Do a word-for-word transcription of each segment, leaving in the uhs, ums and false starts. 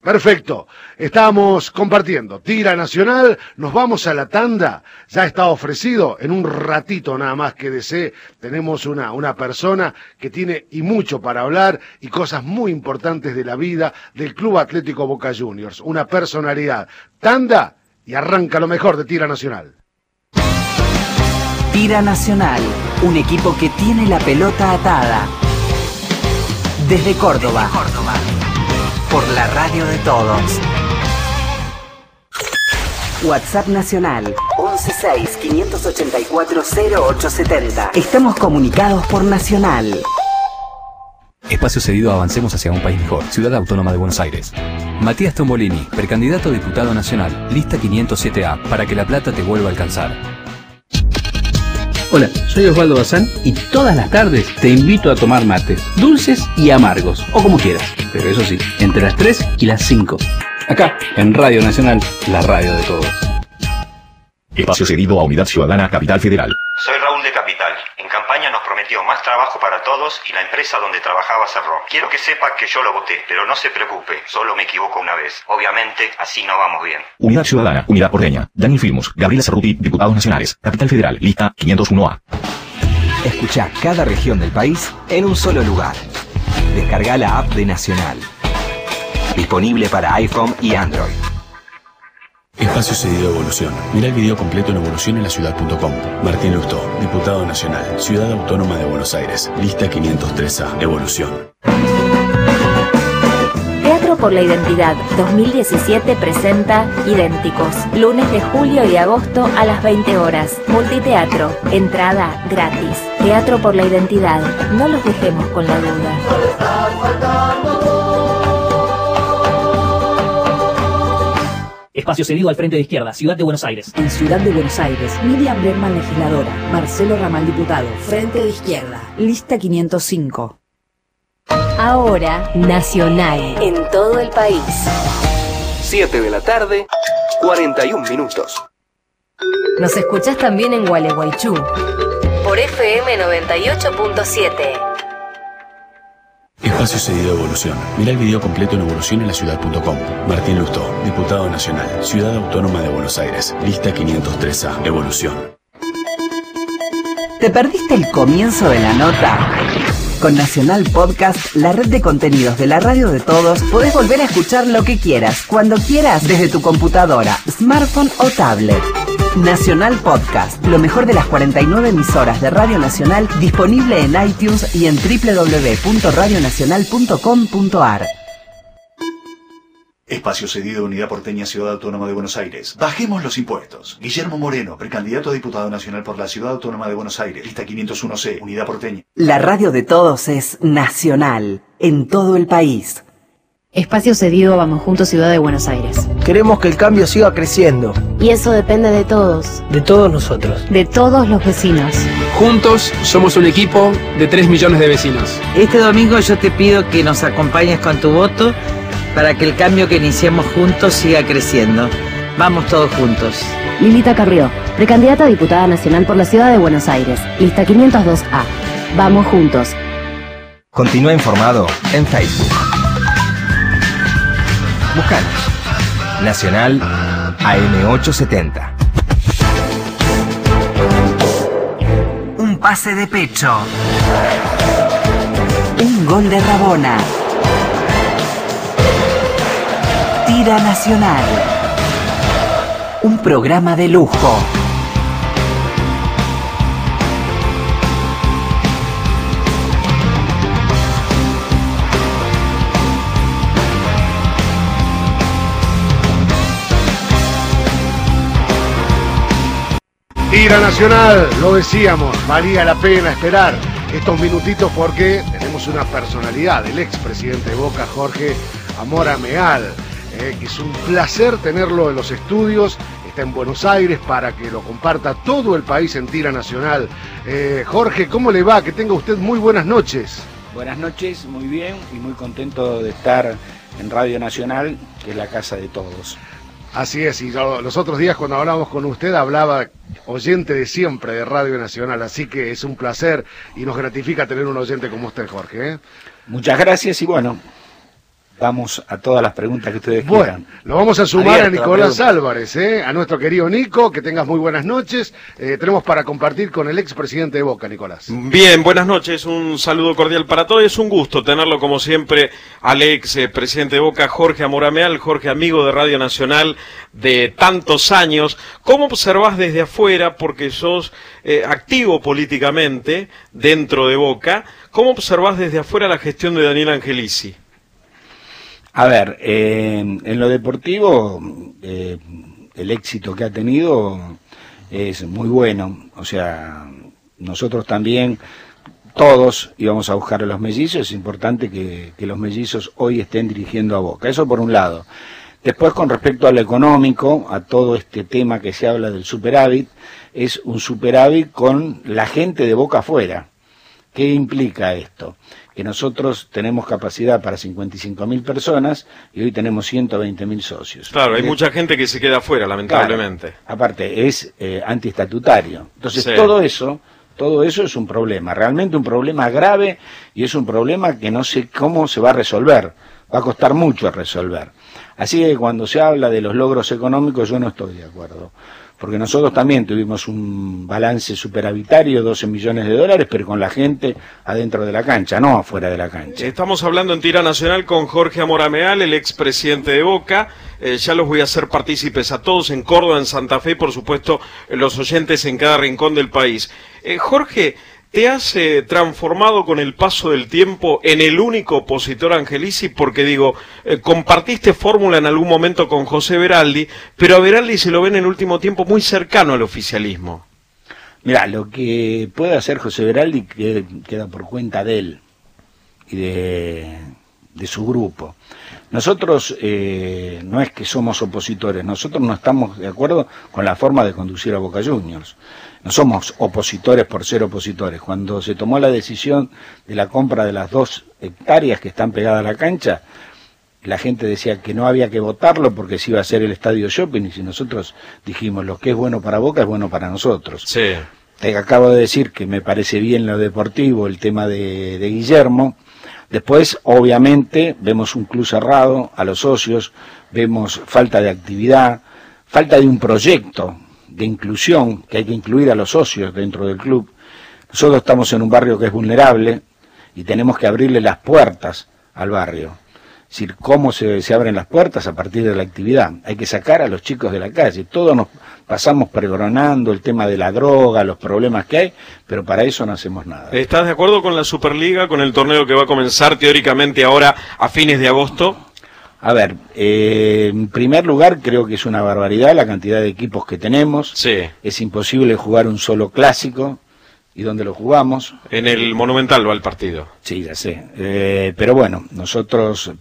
Perfecto, estamos compartiendo Tira Nacional, nos vamos a la tanda, ya está ofrecido, en un ratito nada más que desee, tenemos una, una persona que tiene y mucho para hablar y cosas muy importantes de la vida del Club Atlético Boca Juniors, una personalidad. Tanda y arranca lo mejor de Tira Nacional. Tira Nacional, un equipo que tiene la pelota atada. Desde Córdoba. Desde Córdoba. Por la radio de todos. WhatsApp Nacional once seis, quinientos ochenta y cuatro, cero ocho setenta. Estamos comunicados por Nacional. Espacio cedido a Avancemos hacia un país mejor. Ciudad Autónoma de Buenos Aires. Matías Tombolini, precandidato a diputado nacional. Lista quinientos siete A, para que la plata te vuelva a alcanzar. Hola, soy Osvaldo Bazán y todas las tardes te invito a tomar mates, dulces y amargos, o como quieras, pero eso sí, entre las tres y las cinco. Acá, en Radio Nacional, la radio de todos. Espacio cedido a Unidad Ciudadana Capital Federal. Soy Raúl de Capital. En campaña nos prometió más trabajo para todos y la empresa donde trabajaba cerró. Quiero que sepa que yo lo voté, pero no se preocupe, solo me equivoco una vez. Obviamente, así no vamos bien. Unidad Ciudadana, Unidad Porteña, Daniel Filmus, Gabriela Cerruti, Diputados Nacionales, Capital Federal, lista quinientos uno A. Escuchá cada región del país en un solo lugar. Descarga la app de Nacional. Disponible para iPhone y Android. Espacio cedido Evolución. Mira el video completo en evolución en la ciudad punto com. Martín Lustó, Diputado Nacional, Ciudad Autónoma de Buenos Aires, lista quinientos tres A, Evolución. Teatro por la Identidad dos mil diecisiete presenta Idénticos, lunes de julio y agosto a las veinte horas. Multiteatro, entrada gratis. Teatro por la Identidad, no los dejemos con la duda. Espacio cedido al Frente de Izquierda, Ciudad de Buenos Aires. En Ciudad de Buenos Aires, Miriam Bregman, legisladora. Marcelo Ramal, diputado. Frente de Izquierda. Lista quinientos cinco. Ahora, Nacional, en todo el país. siete de la tarde, cuarenta y un minutos. Nos escuchás también en Gualeguaychú, por F M noventa y ocho punto siete. Espacio cedido Evolución. Mira el video completo en evolución en la ciudad punto com. Martín Lustó, Diputado Nacional, Ciudad Autónoma de Buenos Aires, lista quinientos tres A, Evolución. ¿Te perdiste el comienzo de la nota? Con Nacional Podcast, la red de contenidos de la radio de todos, podés volver a escuchar lo que quieras, cuando quieras, desde tu computadora, smartphone o tablet. Nacional Podcast, lo mejor de las cuarenta y nueve emisoras de Radio Nacional, disponible en iTunes y en doble u doble u doble u punto radio nacional punto com punto a r. Espacio cedido Unidad Porteña, Ciudad Autónoma de Buenos Aires. Bajemos los impuestos. Guillermo Moreno, precandidato a Diputado Nacional por la Ciudad Autónoma de Buenos Aires, lista quinientos uno C, Unidad Porteña. La radio de todos es Nacional, en todo el país. Espacio cedido Vamos Juntos, Ciudad de Buenos Aires. Queremos que el cambio siga creciendo. Y eso depende de todos. De todos nosotros. De todos los vecinos. Juntos somos un equipo de tres millones de vecinos. Este domingo yo te pido que nos acompañes con tu voto para que el cambio que iniciemos juntos siga creciendo. Vamos todos juntos. Lilita Carrió, precandidata a diputada nacional por la Ciudad de Buenos Aires. Lista quinientos dos A. Vamos juntos. Continúa informado en Facebook. Buscanos. Nacional A M ochocientos setenta. Un pase de pecho. Un gol de Rabona. Tira Nacional. Un programa de lujo. Tira Nacional, lo decíamos, valía la pena esperar estos minutitos porque tenemos una personalidad, el expresidente de Boca, Jorge Amora Meal, eh, que es un placer tenerlo en los estudios, está en Buenos Aires para que lo comparta todo el país en Tira Nacional. Eh, Jorge, ¿cómo le va? Que tenga usted muy buenas noches. Buenas noches, muy bien y muy contento de estar en Radio Nacional, que es la casa de todos. Así es, y yo, los otros días cuando hablábamos con usted hablaba oyente de siempre de Radio Nacional, así que es un placer y nos gratifica tener un oyente como usted, Jorge, ¿eh? Muchas gracias y bueno, vamos a todas las preguntas que ustedes bueno, quieran. Lo vamos a sumar Abierto a Nicolás Álvarez, ¿eh? A nuestro querido Nico, que tengas muy buenas noches. Eh, tenemos para compartir con el expresidente de Boca, Nicolás. Bien, buenas noches, un saludo cordial para todos. Es un gusto tenerlo como siempre al ex eh, presidente de Boca, Jorge Amor Ameal. Jorge, amigo de Radio Nacional de tantos años. ¿Cómo observás desde afuera, porque sos eh, activo políticamente dentro de Boca, cómo observás desde afuera la gestión de Daniel Angelici? A ver, eh, en lo deportivo, eh, el éxito que ha tenido es muy bueno. O sea, nosotros también, todos íbamos a buscar a los mellizos. Es importante que, que los mellizos hoy estén dirigiendo a Boca. Eso por un lado. Después, con respecto a lo económico, a todo este tema que se habla del superávit, es un superávit con la gente de Boca afuera. ¿Qué implica esto? Que nosotros tenemos capacidad para cincuenta y cinco mil personas y hoy tenemos ciento veinte mil socios. Claro, hay mucha gente que se queda afuera, lamentablemente. Claro, aparte, es eh, antiestatutario. Entonces, sí. todo eso, todo eso es un problema, realmente un problema grave, y es un problema que no sé cómo se va a resolver. Va a costar mucho resolver. Así que cuando se habla de los logros económicos, yo no estoy de acuerdo. Porque nosotros también tuvimos un balance superavitario, doce millones de dólares, pero con la gente adentro de la cancha, no afuera de la cancha. Estamos hablando en Tira Nacional con Jorge Amor Ameal, el expresidente de Boca. Eh, ya los voy a hacer partícipes a todos en Córdoba, en Santa Fe, y por supuesto los oyentes en cada rincón del país. Eh, Jorge, ¿te has eh, transformado con el paso del tiempo en el único opositor a Angelici? Porque digo, eh, compartiste fórmula en algún momento con José Veraldi, pero a Veraldi se lo ve en el último tiempo muy cercano al oficialismo. Mirá, lo que puede hacer José Veraldi que, queda por cuenta de él y de, de su grupo. Nosotros eh, no es que somos opositores, nosotros no estamos de acuerdo con la forma de conducir a Boca Juniors. No somos opositores por ser opositores. Cuando se tomó la decisión de la compra de las dos hectáreas que están pegadas a la cancha, la gente decía que no había que votarlo porque se iba a hacer el estadio shopping, y si nosotros dijimos lo que es bueno para Boca es bueno para nosotros. Sí. Te acabo de decir que me parece bien lo deportivo, el tema de, de Guillermo. Después, obviamente, vemos un club cerrado a los socios, vemos falta de actividad, falta de un proyecto de inclusión, que hay que incluir a los socios dentro del club. Nosotros estamos en un barrio que es vulnerable y tenemos que abrirle las puertas al barrio. Es decir, ¿cómo se, se abren las puertas? A partir de la actividad. Hay que sacar a los chicos de la calle. Todos nos pasamos pregonando el tema de la droga, los problemas que hay, pero para eso no hacemos nada. ¿Estás de acuerdo con la Superliga, con el torneo que va a comenzar teóricamente ahora a fines de agosto? A ver, eh, en primer lugar creo que es una barbaridad la cantidad de equipos que tenemos. Sí. Es imposible jugar un solo clásico. ¿Y dónde lo jugamos? En el Monumental va el partido. Sí, ya sé. Eh, pero bueno, nosotros,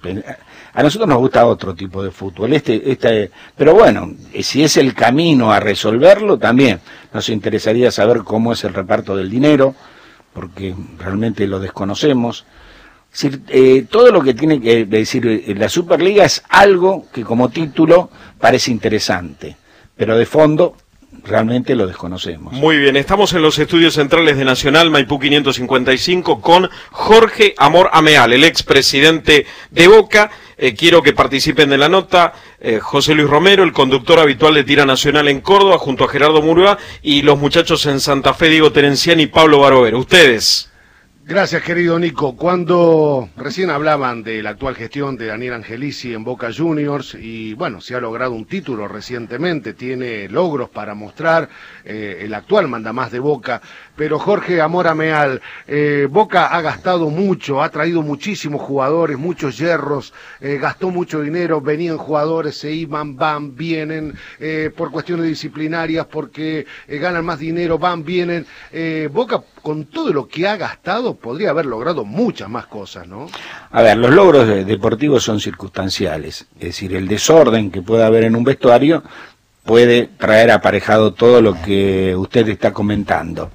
a nosotros nos gusta otro tipo de fútbol. Este, este, pero bueno, si es el camino a resolverlo, también nos interesaría saber cómo es el reparto del dinero, porque realmente lo desconocemos. Es decir, eh, todo lo que tiene que decir la Superliga es algo que como título parece interesante, pero de fondo realmente lo desconocemos. Muy bien, estamos en los estudios centrales de Nacional, Maipú quinientos cincuenta y cinco, con Jorge Amor Ameal, el expresidente de Boca. Eh, quiero que participen de la nota eh, José Luis Romero, el conductor habitual de Tira Nacional en Córdoba, junto a Gerardo Murúa, y los muchachos en Santa Fe, Diego Terenciani y Pablo Barovero. Ustedes. Gracias, querido Nico. Cuando recién hablaban de la actual gestión de Daniel Angelici en Boca Juniors, y bueno, se ha logrado un título recientemente, tiene logros para mostrar, eh, el actual mandamás de Boca, pero Jorge Amor Ameal, eh, Boca ha gastado mucho, ha traído muchísimos jugadores, muchos hierros, eh, gastó mucho dinero, venían jugadores, se iban, van, vienen, eh, por cuestiones disciplinarias, porque eh, ganan más dinero, van, vienen. Eh, Boca, con todo lo que ha gastado, podría haber logrado muchas más cosas, ¿no? A ver, los logros deportivos son circunstanciales, es decir, el desorden que pueda haber en un vestuario puede traer aparejado todo lo que usted está comentando.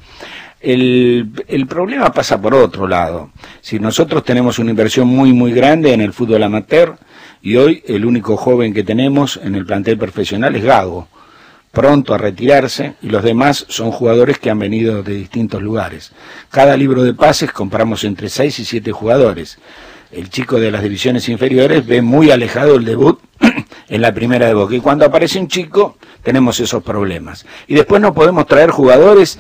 El, el problema pasa por otro lado. Si nosotros tenemos una inversión muy muy grande en el fútbol amateur, y hoy el único joven que tenemos en el plantel profesional es Gago, pronto a retirarse, y los demás son jugadores que han venido de distintos lugares. Cada libro de pases compramos entre seis y siete jugadores. el chico de las divisiones inferiores ve muy alejado el debut en la primera de Boca. Y cuando aparece un chico, tenemos esos problemas. Y después no podemos traer jugadores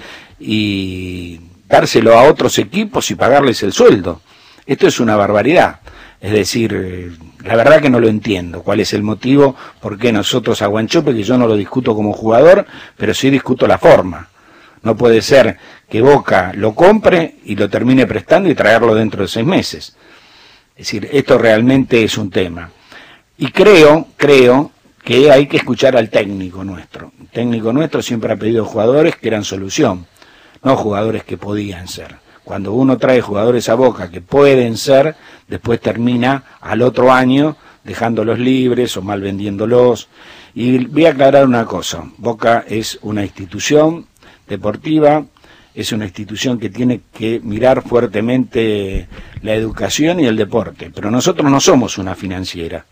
y dárselo a otros equipos y pagarles el sueldo. Esto es una barbaridad. Es decir, la verdad que no lo entiendo. ¿Cuál es el motivo? ¿Por qué nosotros a Wanchope, que yo no lo discuto como jugador, pero sí discuto la forma? No puede ser que Boca lo compre y lo termine prestando y traerlo dentro de seis meses. Es decir, esto realmente es un tema. Y creo, creo que hay que escuchar al técnico nuestro. El técnico nuestro siempre ha pedido jugadores que eran solución, no jugadores que podían ser. Cuando uno trae jugadores a Boca que pueden ser, después termina al otro año dejándolos libres o mal vendiéndolos. Y voy a aclarar una cosa, Boca es una institución deportiva, es una institución que tiene que mirar fuertemente la educación y el deporte, pero nosotros no somos una financiera.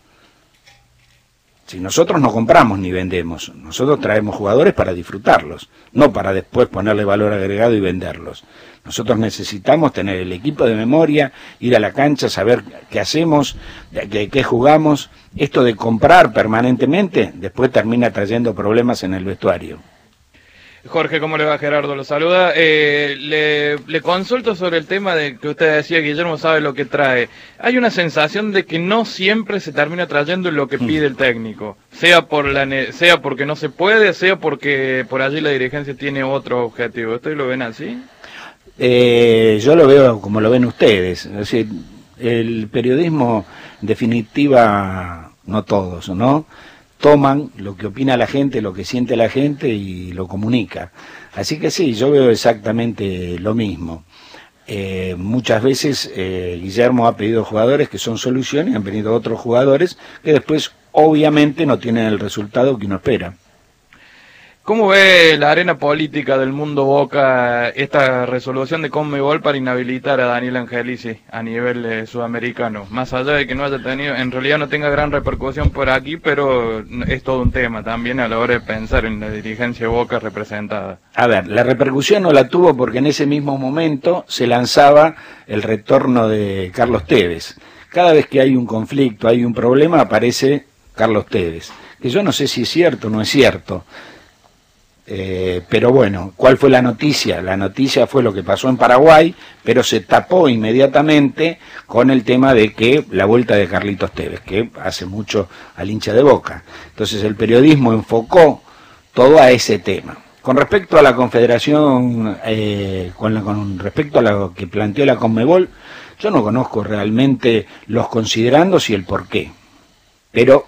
Si nosotros no compramos ni vendemos, nosotros traemos jugadores para disfrutarlos, no para después ponerle valor agregado y venderlos. Nosotros necesitamos tener el equipo de memoria, ir a la cancha, saber qué hacemos, de qué jugamos. Esto de comprar permanentemente después termina trayendo problemas en el vestuario. Jorge, ¿cómo le va? Gerardo lo saluda. Eh, le, le consulto sobre el tema de que usted decía, Guillermo sabe lo que trae. Hay una sensación de que no siempre se termina trayendo lo que pide el técnico, sea por la sea porque no se puede, sea porque por allí la dirigencia tiene otro objetivo. ¿Ustedes lo ven así? Eh, yo lo veo como lo ven ustedes. Es decir, el periodismo, en definitiva, no todos, ¿no? Toman lo que opina la gente, lo que siente la gente y lo comunica. Así que sí, yo veo exactamente lo mismo. Eh, muchas veces eh, Guillermo ha pedido jugadores que son soluciones, han venido otros jugadores que después obviamente no tienen el resultado que uno espera. ¿Cómo ve la arena política del mundo Boca esta resolución de Conmebol para inhabilitar a Daniel Angelici a nivel eh, sudamericano? Más allá de que no haya tenido, en realidad no tenga gran repercusión por aquí, pero es todo un tema también a la hora de pensar en la dirigencia de Boca representada. A ver, la repercusión no la tuvo porque en ese mismo momento se lanzaba el retorno de Carlos Tevez. Cada vez que hay un conflicto, hay un problema, aparece Carlos Tevez. Que yo no sé si es cierto o no es cierto. Eh, pero bueno, ¿cuál fue la noticia? La noticia fue lo que pasó en Paraguay, pero se tapó inmediatamente con el tema de que la vuelta de Carlitos Tevez, que hace mucho al hincha de Boca. Entonces el periodismo enfocó todo a ese tema. Con respecto a la Confederación, eh, con, la, con respecto a lo que planteó la Conmebol, yo no conozco realmente los considerandos y el porqué. Pero,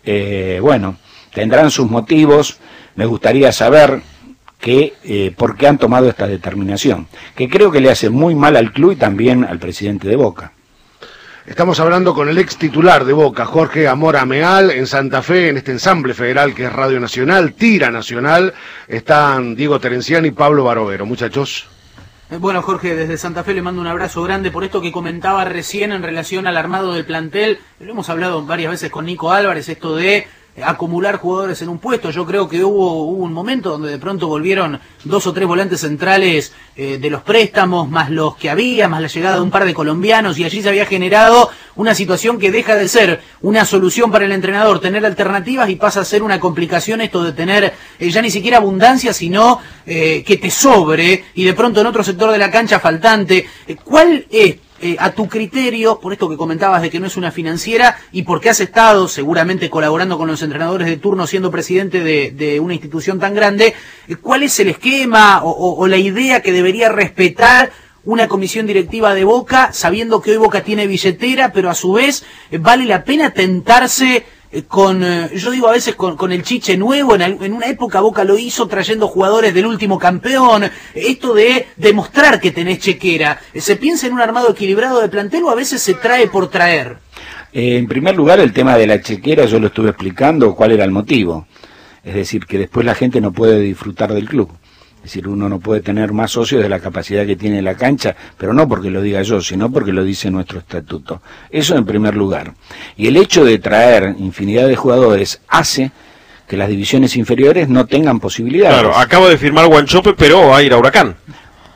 eh, bueno, tendrán sus motivos. Me gustaría saber que, eh, por qué han tomado esta determinación, que creo que le hace muy mal al club y también al presidente de Boca. Estamos hablando con el ex titular de Boca, Jorge Amor Ameal, en Santa Fe, en este ensamble federal que es Radio Nacional, Tira Nacional. Están Diego Terenciani y Pablo Barovero. Muchachos. Bueno, Jorge, desde Santa Fe le mando un abrazo grande por esto que comentaba recién en relación al armado del plantel. Lo hemos hablado varias veces con Nico Álvarez, esto de acumular jugadores en un puesto. Yo creo que hubo, hubo un momento donde de pronto volvieron dos o tres volantes centrales eh, de los préstamos, más los que había, más la llegada de un par de colombianos, y allí se había generado una situación que deja de ser una solución para el entrenador, tener alternativas, y pasa a ser una complicación esto de tener eh, ya ni siquiera abundancia, sino eh, que te sobre, y de pronto en otro sector de la cancha faltante. Eh, ¿Cuál es, Eh, a tu criterio, por esto que comentabas de que no es una financiera y porque has estado seguramente colaborando con los entrenadores de turno siendo presidente de, de una institución tan grande, eh, cuál es el esquema o, o, o la idea que debería respetar una comisión directiva de Boca, sabiendo que hoy Boca tiene billetera, pero a su vez eh, vale la pena tentarse eh, con, eh, yo digo a veces con, con el chiche nuevo? En, en una época Boca lo hizo trayendo jugadores del último campeón, esto de demostrar que tenés chequera. ¿Se piensa en un armado equilibrado de plantel o a veces se trae por traer? Eh, en primer lugar, el tema de la chequera, yo lo estuve explicando cuál era el motivo. Es decir, que después la gente no puede disfrutar del club. Es decir, uno no puede tener más socios de la capacidad que tiene la cancha, pero no porque lo diga yo, sino porque lo dice nuestro estatuto. Eso en primer lugar. Y el hecho de traer infinidad de jugadores hace que las divisiones inferiores no tengan posibilidades. Claro, acaba de firmar Wanchope, pero va a ir a Huracán.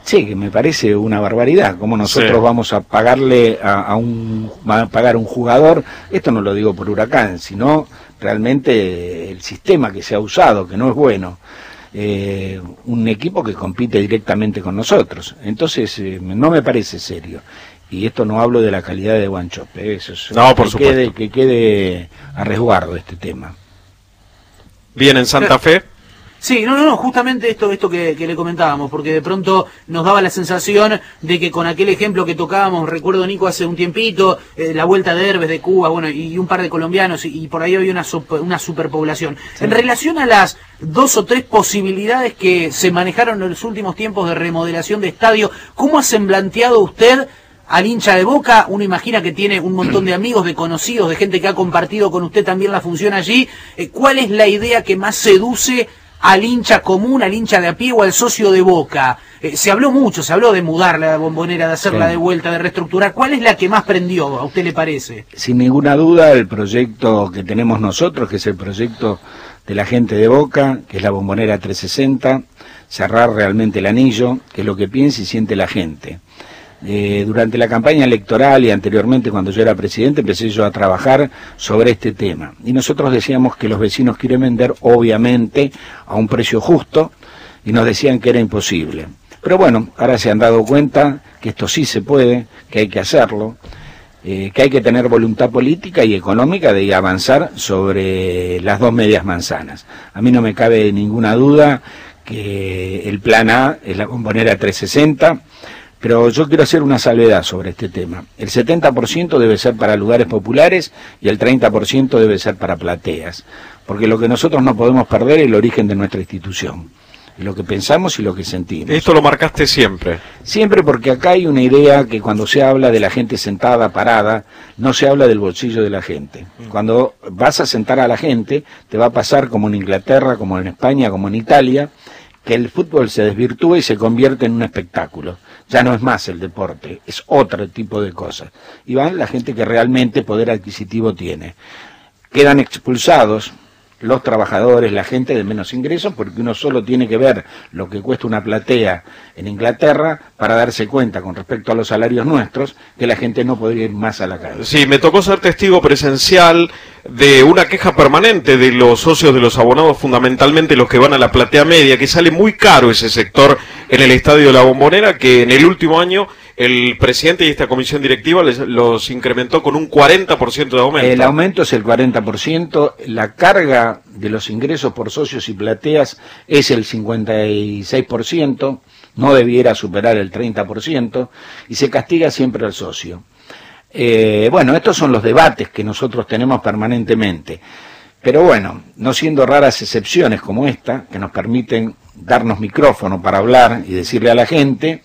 Sí, que me parece una barbaridad. ¿Cómo nosotros sí. vamos a pagarle a, a un a pagar a un jugador? Esto no lo digo por Huracán, sino realmente el sistema que se ha usado, que no es bueno. Eh, un equipo que compite directamente con nosotros. Entonces, eh, no me parece serio. Y esto no hablo de la calidad de Wanchope, eso es, no, por que, supuesto. Quede, que quede a resguardo este tema. Bien, en Santa Fe. Sí, no, no, no, justamente esto, esto que, que le comentábamos, porque de pronto nos daba la sensación de que con aquel ejemplo que tocábamos, recuerdo Nico hace un tiempito, eh, la vuelta de Herbes de Cuba, bueno, y un par de colombianos, y, y por ahí había una, super, una superpoblación. Sí. En relación a las dos o tres posibilidades que se manejaron en los últimos tiempos de remodelación de estadio, ¿cómo ha semblanteado usted al hincha de Boca? Uno imagina que tiene un montón de amigos, de conocidos, de gente que ha compartido con usted también la función allí. Eh, ¿Cuál es la idea que más seduce al hincha común, al hincha de a pie o al socio de Boca? Eh, se habló mucho, se habló de mudar la Bombonera, de hacerla sí. de vuelta, de reestructurar. ¿Cuál es la que más prendió, a usted le parece? Sin ninguna duda, el proyecto que tenemos nosotros, que es el proyecto de la gente de Boca, que es la Bombonera trescientos sesenta, cerrar realmente el anillo, que es lo que piensa y siente la gente. Eh, durante la campaña electoral y anteriormente cuando yo era presidente empecé yo a trabajar sobre este tema y nosotros decíamos que los vecinos quieren vender obviamente a un precio justo y nos decían que era imposible, pero bueno, ahora se han dado cuenta que esto sí se puede, que hay que hacerlo, eh, que hay que tener voluntad política y económica de avanzar sobre las dos medias manzanas. A mí no me cabe ninguna duda que el plan A es la Bombonera trescientos sesenta. Pero yo quiero hacer una salvedad sobre este tema. El setenta por ciento debe ser para lugares populares y el treinta por ciento debe ser para plateas. Porque lo que nosotros no podemos perder es el origen de nuestra institución. Lo que pensamos y lo que sentimos. Esto lo marcaste siempre. Siempre, porque acá hay una idea que cuando se habla de la gente sentada, parada, no se habla del bolsillo de la gente. Cuando vas a sentar a la gente, te va a pasar como en Inglaterra, como en España, como en Italia, que el fútbol se desvirtúa y se convierte en un espectáculo. Ya no es más el deporte, es otro tipo de cosas. Y van la gente que realmente poder adquisitivo tiene. Quedan expulsados los trabajadores, la gente de menos ingresos, porque uno solo tiene que ver lo que cuesta una platea en Inglaterra para darse cuenta con respecto a los salarios nuestros que la gente no podría ir más a la calle. Sí, me tocó ser testigo presencial de una queja permanente de los socios de los abonados, fundamentalmente los que van a la platea media, que sale muy caro ese sector en el Estadio de la Bombonera, que en el último año el presidente y esta comisión directiva les, los incrementó con un cuarenta por ciento de aumento. El aumento es el cuarenta por ciento, la carga de los ingresos por socios y plateas es el cincuenta y seis por ciento, no debiera superar el treinta por ciento, y se castiga siempre al socio. Eh, bueno, estos son los debates que nosotros tenemos permanentemente, pero bueno, no siendo raras excepciones como esta, que nos permiten darnos micrófono para hablar y decirle a la gente,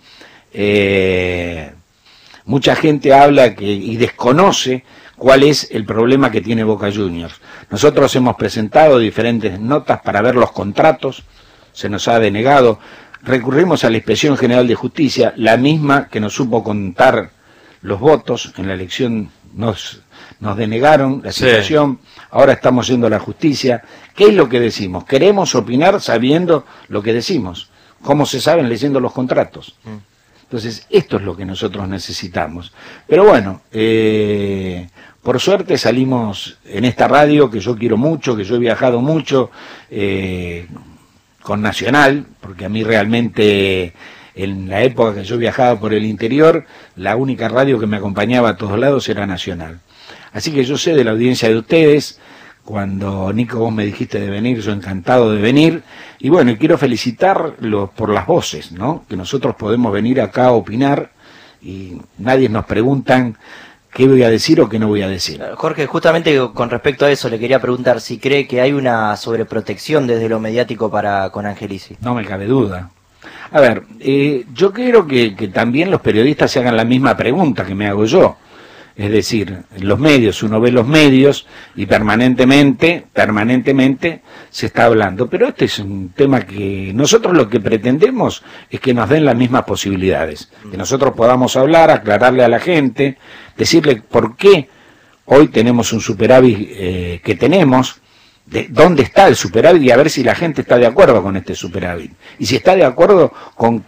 eh, mucha gente habla que, y desconoce cuál es el problema que tiene Boca Juniors. Nosotros hemos presentado diferentes notas para ver los contratos, se nos ha denegado, recurrimos a la Inspección General de Justicia, la misma que nos supo contar los votos en la elección, nos, nos denegaron la situación, sí. Ahora estamos yendo a la justicia. ¿Qué es lo que decimos? Queremos opinar sabiendo lo que decimos, cómo se saben leyendo los contratos. Mm. Entonces, esto es lo que nosotros necesitamos. Pero bueno, eh, por suerte salimos en esta radio que yo quiero mucho, que yo he viajado mucho eh, con Nacional, porque a mí realmente en la época que yo viajaba por el interior, la única radio que me acompañaba a todos lados era Nacional. Así que yo sé de la audiencia de ustedes. Cuando, Nico, vos me dijiste de venir, yo encantado de venir. Y bueno, y quiero felicitarlos por las voces, ¿no? Que nosotros podemos venir acá a opinar y nadie nos preguntan qué voy a decir o qué no voy a decir. Jorge, justamente con respecto a eso le quería preguntar si cree que hay una sobreprotección desde lo mediático para con Angelici. No me cabe duda. A ver, eh, yo quiero que, que también los periodistas se hagan la misma pregunta que me hago yo. Es decir, en los medios, uno ve los medios y permanentemente, permanentemente se está hablando. Pero este es un tema que nosotros lo que pretendemos es que nos den las mismas posibilidades. Que nosotros podamos hablar, aclararle a la gente, decirle por qué hoy tenemos un superávit eh, que tenemos, de dónde está el superávit y a ver si la gente está de acuerdo con este superávit. Y si está de acuerdo con que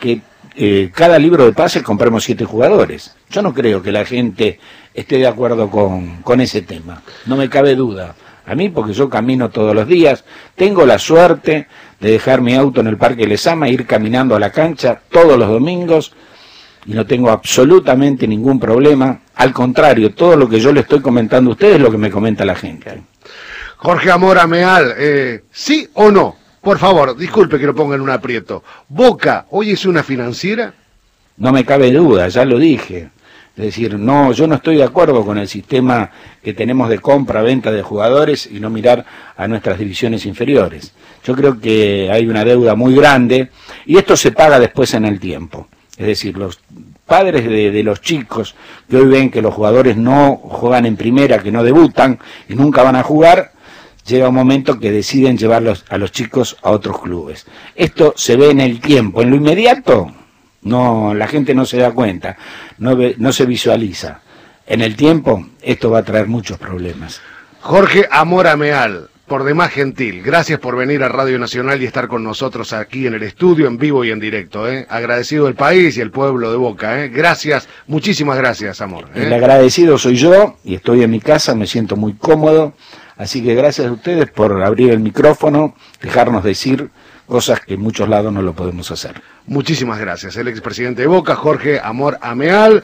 eh, cada libro de pases compremos siete jugadores. Yo no creo que la gente esté de acuerdo con, con ese tema, no me cabe duda. A mí, porque yo camino todos los días, tengo la suerte de dejar mi auto en el Parque Lezama, ir caminando a la cancha todos los domingos y no tengo absolutamente ningún problema. Al contrario, todo lo que yo le estoy comentando a ustedes es lo que me comenta la gente. Jorge Amor Ameal, eh, ¿sí o no? Por favor, disculpe que lo ponga en un aprieto. ¿Boca hoy es una financiera? No me cabe duda, ya lo dije. Es decir, no, yo no estoy de acuerdo con el sistema que tenemos de compra-venta de jugadores y no mirar a nuestras divisiones inferiores. Yo creo que hay una deuda muy grande y esto se paga después en el tiempo. Es decir, los padres de, de los chicos que hoy ven que los jugadores no juegan en primera, que no debutan y nunca van a jugar, llega un momento que deciden llevarlos a los chicos a otros clubes. Esto se ve en el tiempo, en lo inmediato. No, la gente no se da cuenta, no, ve, no se visualiza. En el tiempo, esto va a traer muchos problemas. Jorge Amor Ameal, por demás gentil, gracias por venir a Radio Nacional y estar con nosotros aquí en el estudio, en vivo y en directo. ¿eh? Agradecido el país y el pueblo de Boca. ¿eh? Gracias, muchísimas gracias, Amor. ¿eh? El agradecido soy yo y estoy en mi casa, me siento muy cómodo. Así que gracias a ustedes por abrir el micrófono, dejarnos decir cosas que en muchos lados no lo podemos hacer. Muchísimas gracias. El expresidente de Boca, Jorge Amor Ameal.